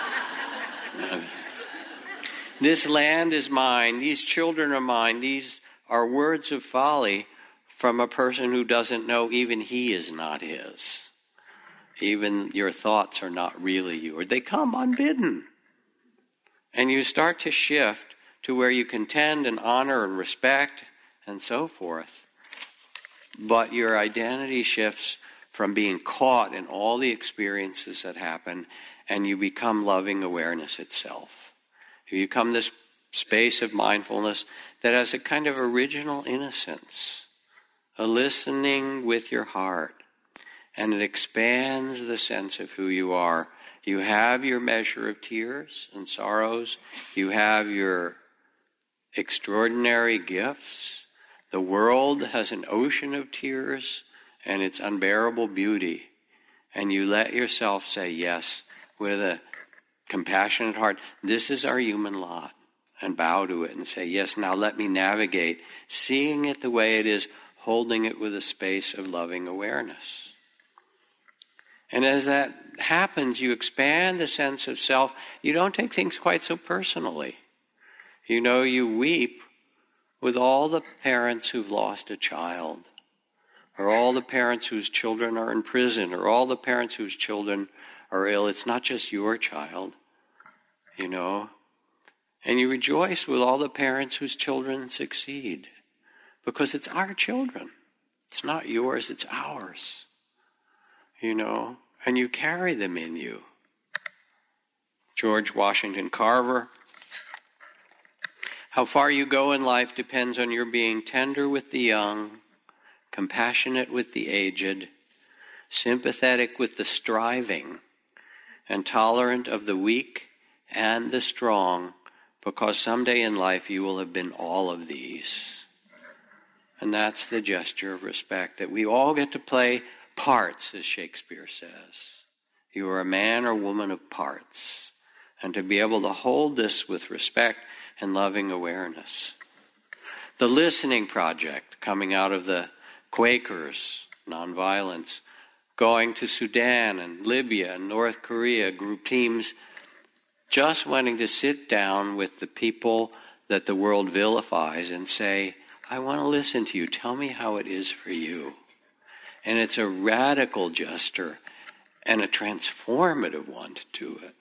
This land is mine, these children are mine, these are words of folly from a person who doesn't know even he is not his. Even your thoughts are not really you, or they come unbidden. And you start to shift to where you can tend and honor and respect and so forth. But your identity shifts from being caught in all the experiences that happen, and you become loving awareness itself. You become this space of mindfulness that has a kind of original innocence, a listening with your heart, and it expands the sense of who you are. You have your measure of tears and sorrows. You have your extraordinary gifts. The world has an ocean of tears and its unbearable beauty. And you let yourself say yes with a compassionate heart. This is our human lot. And bow to it and say, yes, now let me navigate, seeing it the way it is, holding it with a space of loving awareness. And as that happens, you expand the sense of self. You don't take things quite so personally. You know, you weep with all the parents who've lost a child, or all the parents whose children are in prison, or all the parents whose children are ill. It's not just your child, you know. And you rejoice with all the parents whose children succeed, because it's our children. It's not yours, it's ours, you know, and you carry them in you. George Washington Carver: how far you go in life depends on your being tender with the young, compassionate with the aged, sympathetic with the striving, and tolerant of the weak and the strong, because someday in life you will have been all of these. And that's the gesture of respect, that we all get to play parts, as Shakespeare says. You are a man or woman of parts. And to be able to hold this with respect and loving awareness. The Listening Project, coming out of the Quakers, nonviolence, going to Sudan and Libya and North Korea, group teams, just wanting to sit down with the people that the world vilifies and say, I want to listen to you. Tell me how it is for you. And it's a radical gesture and a transformative one to do it.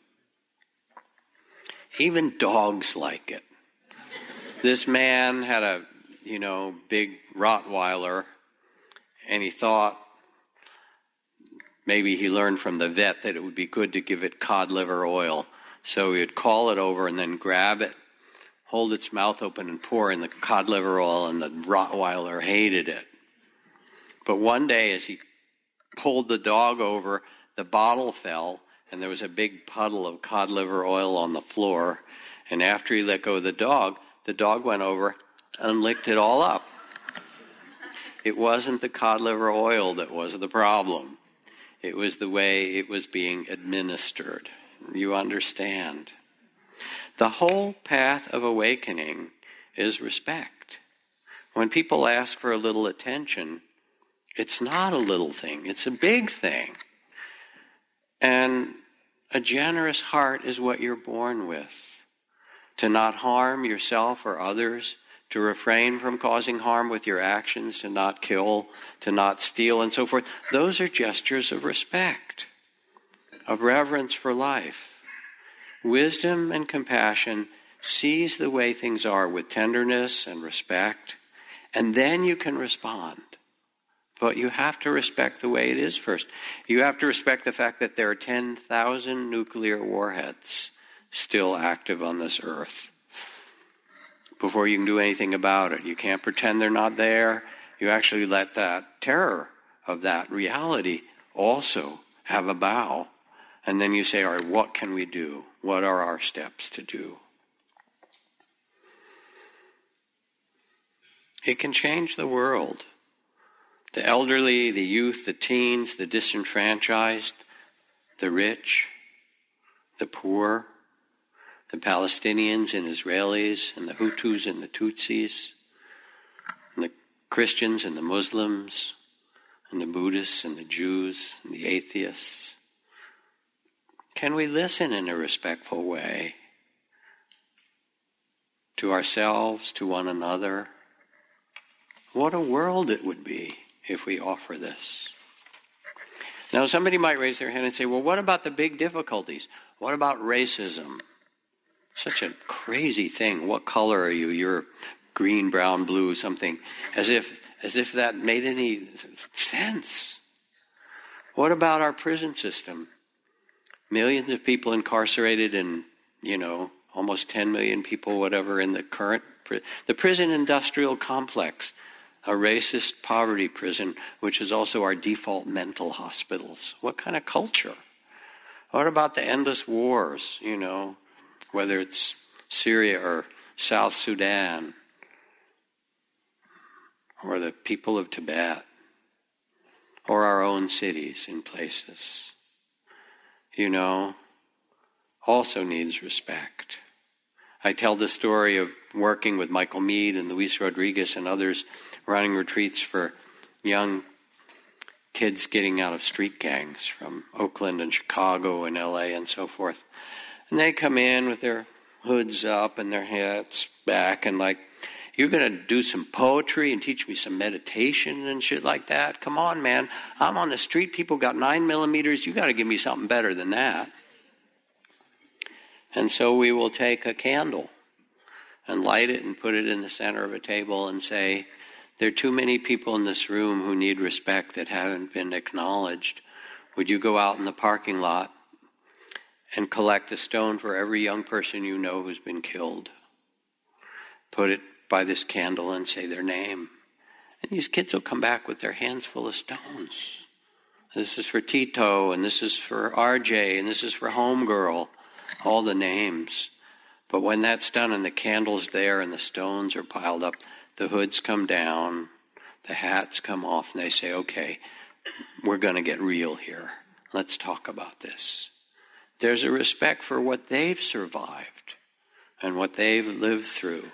Even dogs like it. This man had a, big Rottweiler, and he thought, maybe he learned from the vet that it would be good to give it cod liver oil. So he would call it over and then grab it, hold its mouth open and pour in the cod liver oil, and the Rottweiler hated it. But one day as he pulled the dog over, the bottle fell, and there was a big puddle of cod liver oil on the floor. And after he let go of the dog went over and licked it all up. It wasn't the cod liver oil that was the problem. It was the way it was being administered. You understand? The whole path of awakening is respect. When people ask for a little attention, it's not a little thing, it's a big thing. And a generous heart is what you're born with. To not harm yourself or others, to refrain from causing harm with your actions, to not kill, to not steal, and so forth. Those are gestures of respect, of reverence for life. Wisdom and compassion sees the way things are with tenderness and respect, and then you can respond. But you have to respect the way it is first. You have to respect the fact that there are 10,000 nuclear warheads still active on this earth before you can do anything about it. You can't pretend they're not there. You actually let that terror of that reality also have a bow. And then you say, all right, what can we do? What are our steps to do? It can change the world. The elderly, the youth, the teens, the disenfranchised, the rich, the poor, the Palestinians and Israelis, and the Hutus and the Tutsis, and the Christians and the Muslims, and the Buddhists and the Jews and the atheists. Can we listen in a respectful way to ourselves, to one another? What a world it would be if we offer this. Now, somebody might raise their hand and say, well, what about the big difficulties? What about racism? Such a crazy thing. What color are you? You're green, brown, blue, something. As if that made any sense. What about our prison system? Millions of people incarcerated and, almost 10 million people, whatever, in the current the prison industrial complex, a racist poverty prison, which is also our default mental hospitals. What kind of culture? What about the endless wars, whether it's Syria or South Sudan or the people of Tibet or our own cities and places? Also needs respect. I tell the story of working with Michael Mead and Luis Rodriguez and others running retreats for young kids getting out of street gangs from Oakland and Chicago and LA and so forth. And they come in with their hoods up and their hats back and like, you're going to do some poetry and teach me some meditation and shit like that? Come on, man. I'm on the street. People got 9mm. You got to give me something better than that. And so we will take a candle and light it and put it in the center of a table and say, there are too many people in this room who need respect that haven't been acknowledged. Would you go out in the parking lot and collect a stone for every young person you know who's been killed? Put it by this candle and say their name. And these kids will come back with their hands full of stones. This is for Tito, and this is for RJ, and this is for Homegirl. All the names. But when that's done and the candle's there and the stones are piled up, the hoods come down, the hats come off, and they say, okay, we're going to get real here. Let's talk about this. There's a respect for what they've survived and what they've lived through.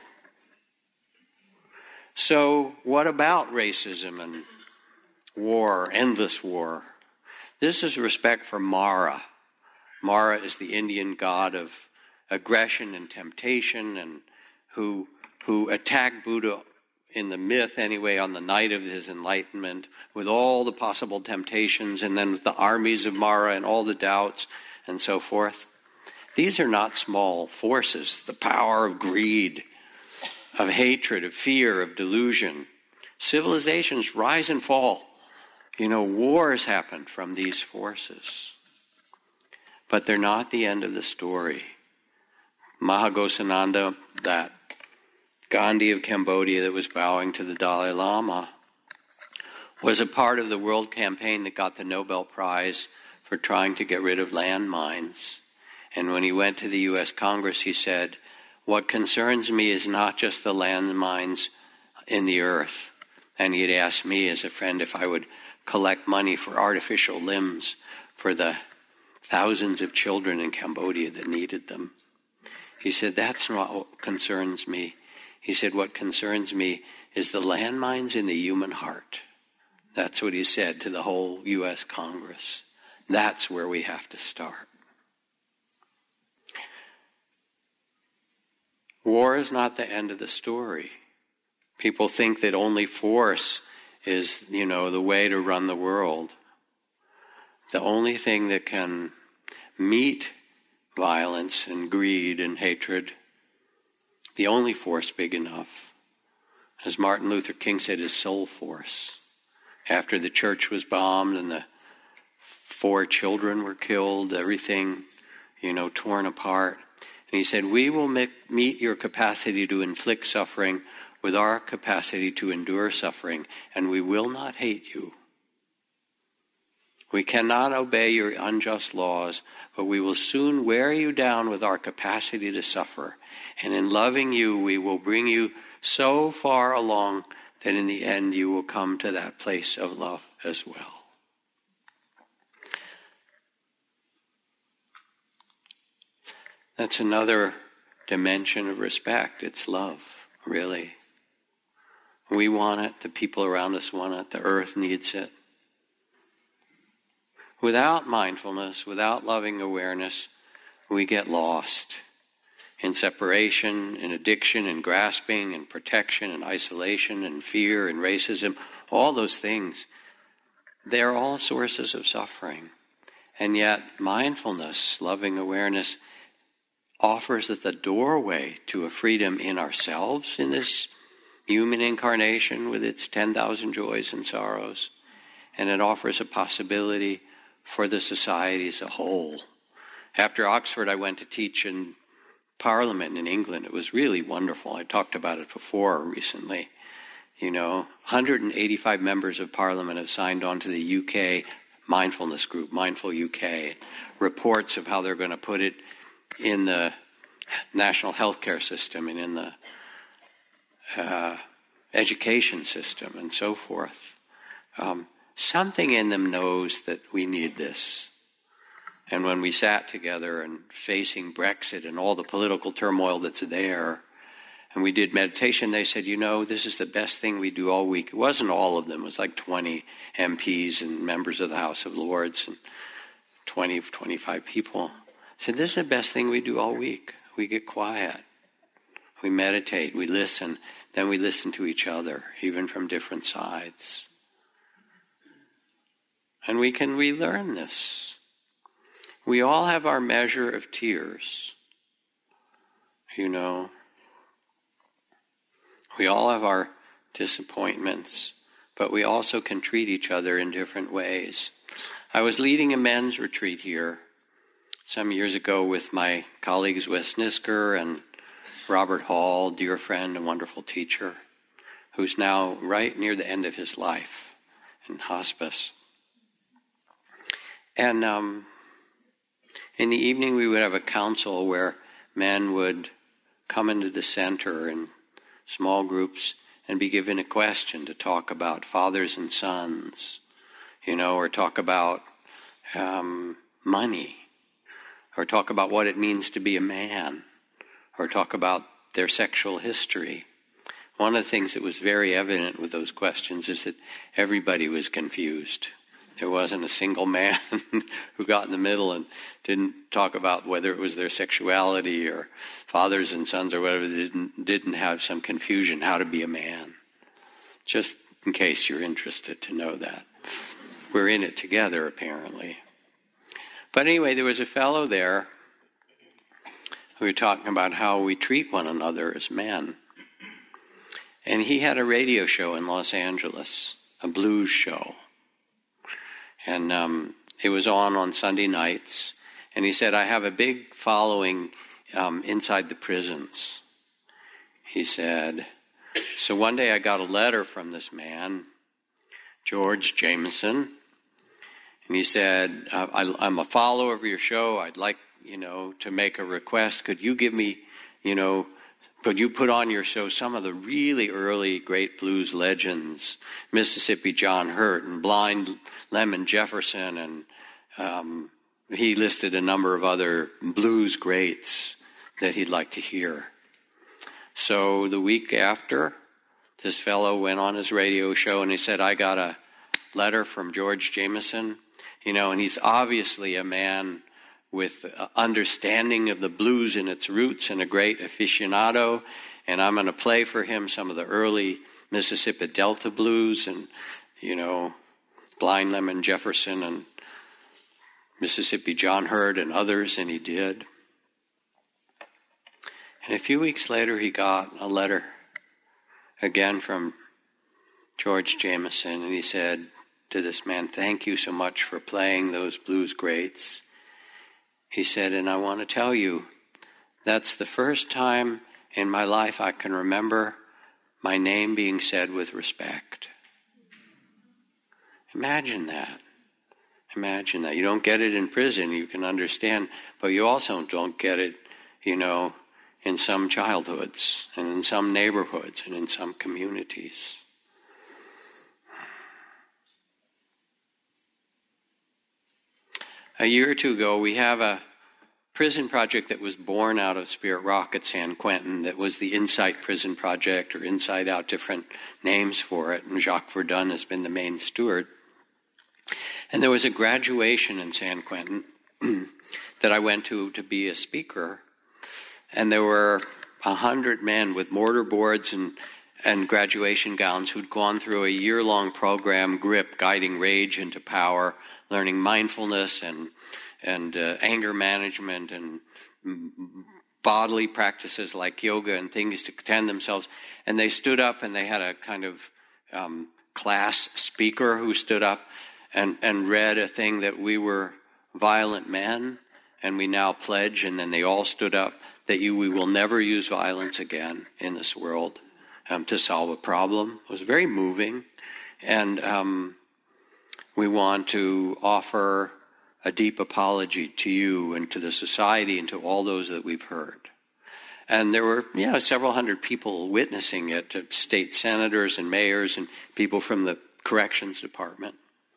So what about racism and war, endless war? This is respect for Mara. Mara is the Indian god of aggression and temptation, and who attacked Buddha in the myth anyway on the night of his enlightenment with all the possible temptations, and then with the armies of Mara and all the doubts and so forth. These are not small forces. The power of greed, of hatred, of fear, of delusion. Civilizations rise and fall. Wars happen from these forces. But they're not the end of the story. Mahaghosananda, that Gandhi of Cambodia that was bowing to the Dalai Lama, was a part of the world campaign that got the Nobel Prize for trying to get rid of landmines. And when he went to the U.S. Congress, he said, what concerns me is not just the landmines in the earth. And he'd asked me as a friend if I would collect money for artificial limbs for the thousands of children in Cambodia that needed them. He said, that's not what concerns me. He said, what concerns me is the landmines in the human heart. That's what he said to the whole U.S. Congress. That's where we have to start. War is not the end of the story. People think that only force is, the way to run the world. The only thing that can meet violence and greed and hatred, the only force big enough, as Martin Luther King said, is soul force. After the church was bombed and the 4 children were killed, everything, torn apart. And he said, we will meet your capacity to inflict suffering with our capacity to endure suffering, and we will not hate you. We cannot obey your unjust laws, but we will soon wear you down with our capacity to suffer. And in loving you, we will bring you so far along that in the end you will come to that place of love as well. That's another dimension of respect. It's love, really. We want it. The people around us want it. The earth needs it. Without mindfulness, without loving awareness, we get lost in separation, in addiction, in grasping, in protection, in isolation, in fear, in racism. All those things, they're all sources of suffering. And yet mindfulness, loving awareness, offers us the doorway to a freedom in ourselves, in this human incarnation with its 10,000 joys and sorrows. And it offers a possibility for the society as a whole. After Oxford, I went to teach in Parliament in England. It was really wonderful. I talked about it before recently. 185 members of Parliament have signed on to the UK mindfulness group, Mindful UK, reports of how they're going to put it in the national healthcare system and in the education system and so forth. Something in them knows that we need this. And when we sat together and facing Brexit and all the political turmoil that's there, and we did meditation, they said, this is the best thing we do all week. It wasn't all of them. It was like 20 MPs and members of the House of Lords and 20, 25 people. I said, this is the best thing we do all week. We get quiet. We meditate. We listen. Then we listen to each other, even from different sides. And we can relearn this. We all have our measure of tears. We all have our disappointments, but we also can treat each other in different ways. I was leading a men's retreat here some years ago with my colleagues Wes Nisker and Robert Hall, dear friend and wonderful teacher, who's now right near the end of his life in hospice. And in the evening we would have a council where men would come into the center in small groups and be given a question to talk about fathers and sons, or talk about money, or talk about what it means to be a man, or talk about their sexual history. One of the things that was very evident with those questions is that everybody was confused. There wasn't a single man who got in the middle and didn't talk about whether it was their sexuality or fathers and sons or whatever, didn't have some confusion how to be a man. Just in case you're interested to know that. We're in it together, apparently. But anyway, there was a fellow there who were talking about how we treat one another as men. And he had a radio show in Los Angeles, a blues show. And it was on Sunday nights. And he said, I have a big following inside the prisons. He said, so one day I got a letter from this man, George Jameson. And he said, I'm a follower of your show. I'd like, to make a request. Could you give me, could you put on your show some of the really early great blues legends, Mississippi John Hurt and Blind Lemon Jefferson, and he listed a number of other blues greats that he'd like to hear. So the week after, this fellow went on his radio show and he said, I got a letter from George Jameson, and he's obviously a man with understanding of the blues and its roots and a great aficionado, and I'm going to play for him some of the early Mississippi Delta blues and, Blind Lemon Jefferson and Mississippi John Hurt and others, and he did. And a few weeks later he got a letter again from George Jameson, and he said to this man, thank you so much for playing those blues greats. He said, and I want to tell you, that's the first time in my life I can remember my name being said with respect. Imagine that. Imagine that. You don't get it in prison, you can understand, but you also don't get it, in some childhoods and in some neighborhoods and in some communities. a year or two ago, we have a prison project that was born out of Spirit Rock at San Quentin that was the Insight Prison Project, or Inside Out, different names for it, and Jacques Verdun has been the main steward. And there was a graduation in San Quentin that I went to be a speaker, and there were 100 men with mortarboards and graduation gowns who'd gone through a year-long program, GRIP, Guiding Rage into Power, learning mindfulness and anger management and bodily practices like yoga and things to tend themselves. And they stood up, and they had a kind of class speaker who stood up and read a thing that we were violent men, and we now pledge, and then they all stood up, that we will never use violence again in this world to solve a problem. It was very moving. And we want to offer a deep apology to you and to the society and to all those that we've hurt. And there were, several hundred people witnessing it, state senators and mayors and people from the corrections department.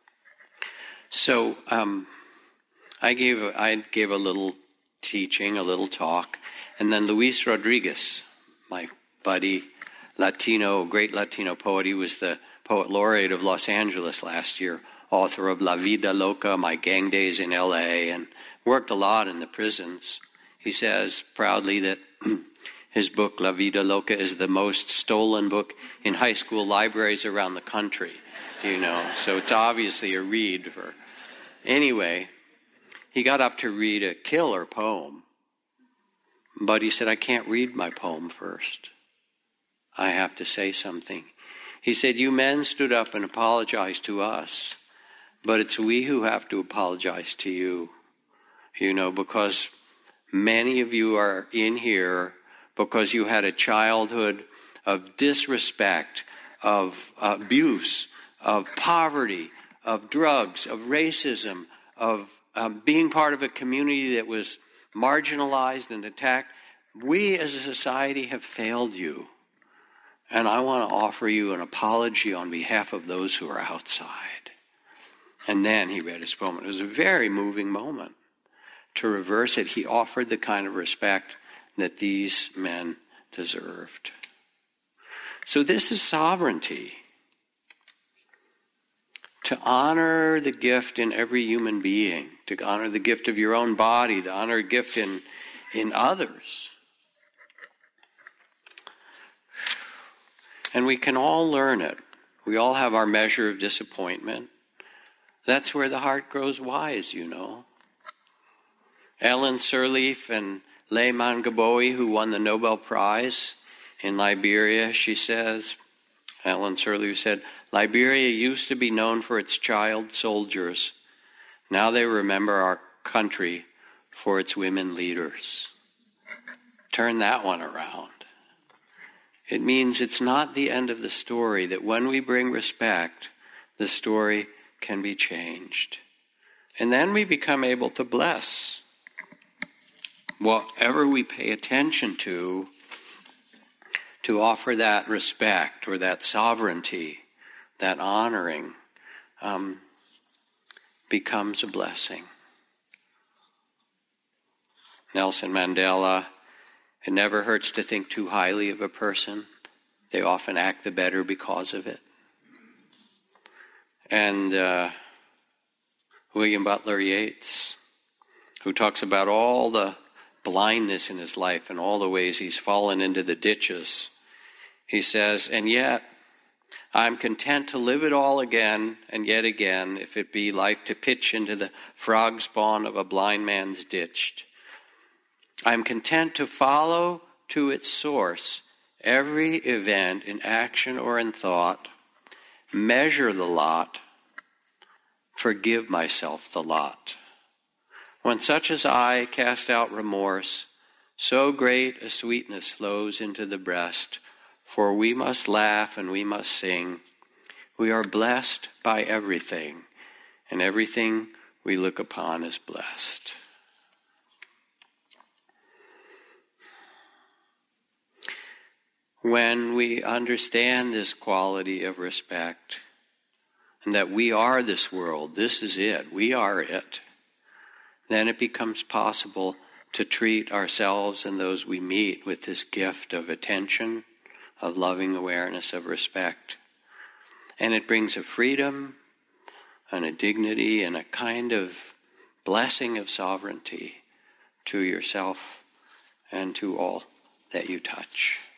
So I gave a little teaching, a little talk, and then Luis Rodriguez, my buddy, great Latino poet, he was the poet laureate of Los Angeles last year, author of La Vida Loca, My Gang Days in L.A., and worked a lot in the prisons. He says proudly that his book, La Vida Loca, is the most stolen book in high school libraries around the country, so it's obviously a read for... Anyway, he got up to read a killer poem, but he said, I can't read my poem first. I have to say something. He said, you men stood up and apologized to us, but it's we who have to apologize to you, because many of you are in here because you had a childhood of disrespect, of abuse, of poverty, of drugs, of racism, of being part of a community that was marginalized and attacked. We as a society have failed you. And I want to offer you an apology on behalf of those who are outside. And then he read his poem. It was a very moving moment. To reverse it, he offered the kind of respect that these men deserved. So this is sovereignty. To honor the gift in every human being, to honor the gift of your own body, to honor a gift in others. And we can all learn it. We all have our measure of disappointment. That's where the heart grows wise, Ellen Sirleaf and Leyman Gaboui, who won the Nobel Prize in Liberia, Ellen Sirleaf said, Liberia used to be known for its child soldiers. Now they remember our country for its women leaders. Turn that one around. It means it's not the end of the story, that when we bring respect, the story can be changed. And then we become able to bless whatever we pay attention to offer that respect or that sovereignty, that honoring, becomes a blessing. Nelson Mandela, it never hurts to think too highly of a person. They often act the better because of it. And William Butler Yeats, who talks about all the blindness in his life and all the ways he's fallen into the ditches. He says, and yet I'm content to live it all again and yet again, if it be life to pitch into the frog spawn of a blind man's ditch. I'm content to follow to its source every event in action or in thought, measure the lot, forgive myself the lot. When such as I cast out remorse, so great a sweetness flows into the breast, for we must laugh and we must sing. We are blessed by everything, and everything we look upon is blessed. When we understand this quality of respect, and that we are this world, this is it, we are it, then it becomes possible to treat ourselves and those we meet with this gift of attention, of loving awareness, of respect. And it brings a freedom and a dignity and a kind of blessing of sovereignty to yourself and to all that you touch.